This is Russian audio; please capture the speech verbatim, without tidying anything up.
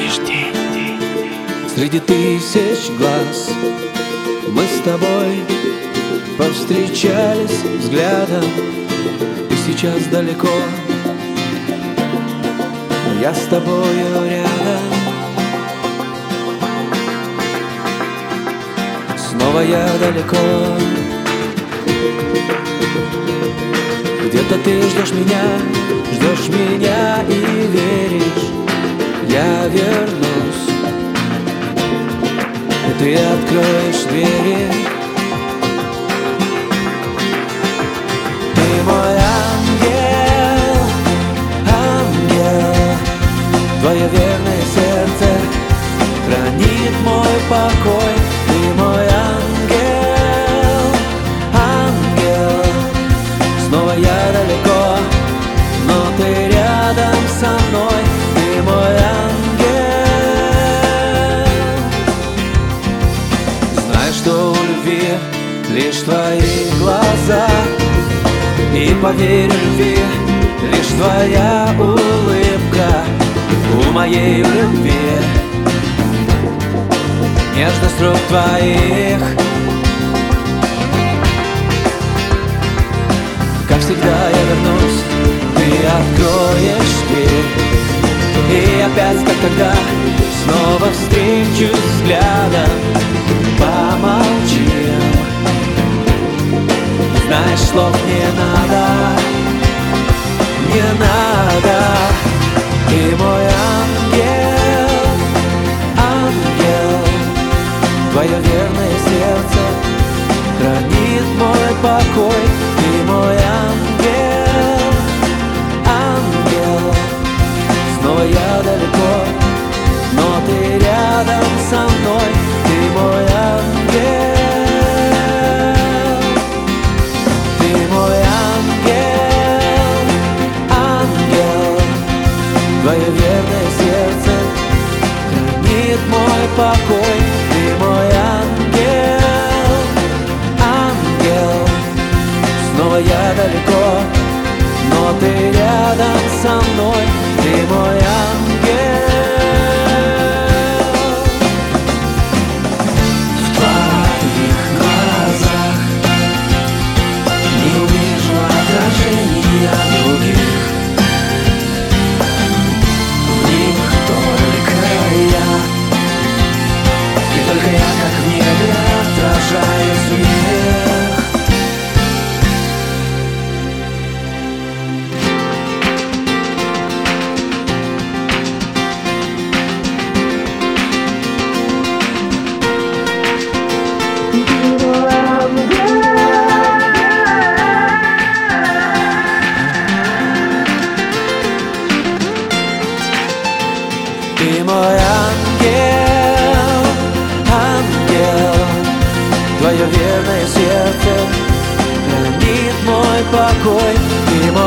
Среди тысяч глаз мы с тобой повстречались взглядом, и сейчас далеко, но я с тобою рядом. Снова я далеко, где-то ты ждешь меня, ждешь меня и веришь, я вернусь, и ты откроешь двери. Ты мой ангел, ангел, твое верное сердце хранит мой покой. Ты мой ангел, ангел, снова я далеко, но ты рядом со мной. Ты мой ангел. Знаю, что у любви лишь твои глаза, и поверь любви лишь твоя улыбка. У моей любви нежность рук твоих. Как всегда я вернусь, ты откроешь дверь, и опять, как тогда, снова встречусь взглядом. Помолчим, знаешь, слов не надо, не надо. Ты мой ангел, ангел, твое верное сердце хранит мой покой. Ты мой ангел, ангел, снова я далеко, но ты рядом со мной. Ты мой ангел. Твое верное сердце хранит мой покой. Ты мой ангел, ангел, снова я далеко, но ты рядом со мной. Ты мой ангел. В твоих глазах не увижу отражения других. Только я, как в небе, отражаюсь в них. Ты мой ангел, ангел, твое верное сердце хранит мой покой. Ты